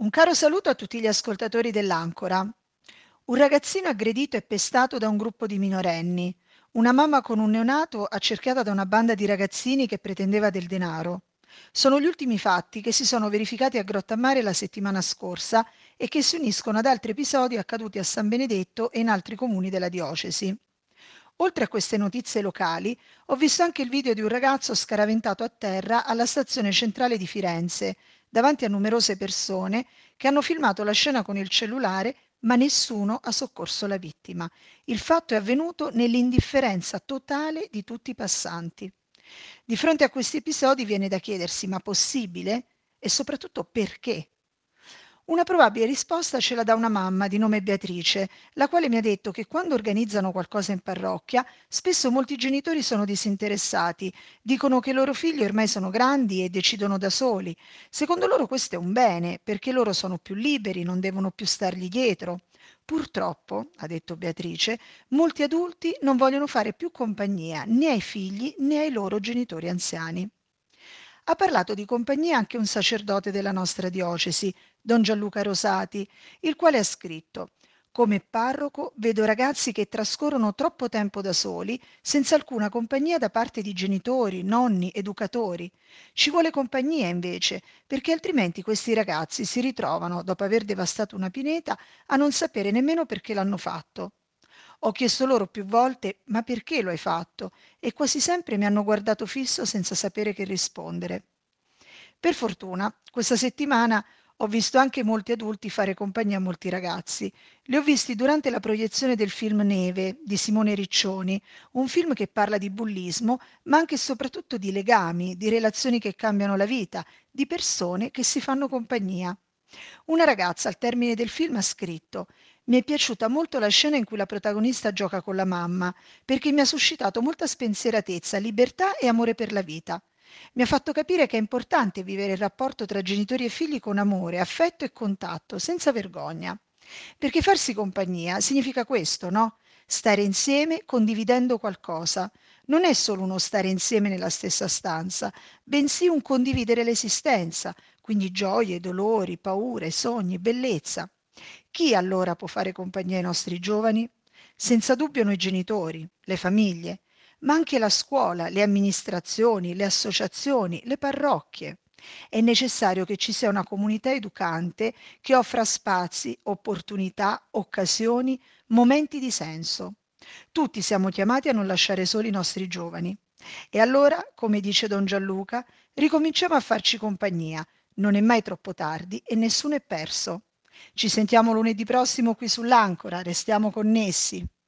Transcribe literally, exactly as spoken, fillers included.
Un caro saluto a tutti gli ascoltatori dell'Ancora. Un ragazzino aggredito e pestato da un gruppo di minorenni. Una mamma con un neonato accerchiata da una banda di ragazzini che pretendeva del denaro. Sono gli ultimi fatti che si sono verificati a Grottammare la settimana scorsa e che si uniscono ad altri episodi accaduti a San Benedetto e in altri comuni della diocesi. Oltre a queste notizie locali, ho visto anche il video di un ragazzo scaraventato a terra alla stazione centrale di Firenze, davanti a numerose persone che hanno filmato la scena con il cellulare, ma nessuno ha soccorso la vittima. Il fatto è avvenuto nell'indifferenza totale di tutti i passanti. Di fronte a questi episodi viene da chiedersi: ma possibile? E soprattutto perché? Una probabile risposta ce la dà una mamma di nome Beatrice, la quale mi ha detto che quando organizzano qualcosa in parrocchia, spesso molti genitori sono disinteressati, dicono che i loro figli ormai sono grandi e decidono da soli. Secondo loro questo è un bene, perché loro sono più liberi, non devono più stargli dietro. Purtroppo, ha detto Beatrice, molti adulti non vogliono fare più compagnia né ai figli né ai loro genitori anziani. Ha parlato di compagnia anche un sacerdote della nostra diocesi, don Gianluca Rosati, il quale ha scritto: come parroco vedo ragazzi che trascorrono troppo tempo da soli, senza alcuna compagnia da parte di genitori, nonni, educatori. Ci vuole compagnia invece, perché altrimenti questi ragazzi si ritrovano, dopo aver devastato una pineta, a non sapere nemmeno perché l'hanno fatto. Ho chiesto loro più volte: ma perché lo hai fatto? E quasi sempre mi hanno guardato fisso senza sapere che rispondere. Per fortuna, questa settimana ho visto anche molti adulti fare compagnia a molti ragazzi. Li ho visti durante la proiezione del film Neve di Simone Riccioni, un film che parla di bullismo, ma anche e soprattutto di legami, di relazioni che cambiano la vita, di persone che si fanno compagnia. Una ragazza al termine del film ha scritto: mi è piaciuta molto la scena in cui la protagonista gioca con la mamma, perché mi ha suscitato molta spensieratezza, libertà e amore per la vita. Mi ha fatto capire che è importante vivere il rapporto tra genitori e figli con amore, affetto e contatto, senza vergogna. Perché farsi compagnia significa questo, no? Stare insieme condividendo qualcosa. Non è solo uno stare insieme nella stessa stanza, bensì un condividere l'esistenza, quindi gioie, dolori, paure, sogni, bellezza. Chi allora può fare compagnia ai nostri giovani? Senza dubbio noi genitori, le famiglie, ma anche la scuola, le amministrazioni, le associazioni, le parrocchie. È necessario che ci sia una comunità educante che offra spazi, opportunità, occasioni, momenti di senso. Tutti siamo chiamati a non lasciare soli i nostri giovani. E allora, come dice don Gianluca, ricominciamo a farci compagnia. Non è mai troppo tardi e nessuno è perso. Ci sentiamo lunedì prossimo qui sull'Ancora, restiamo connessi.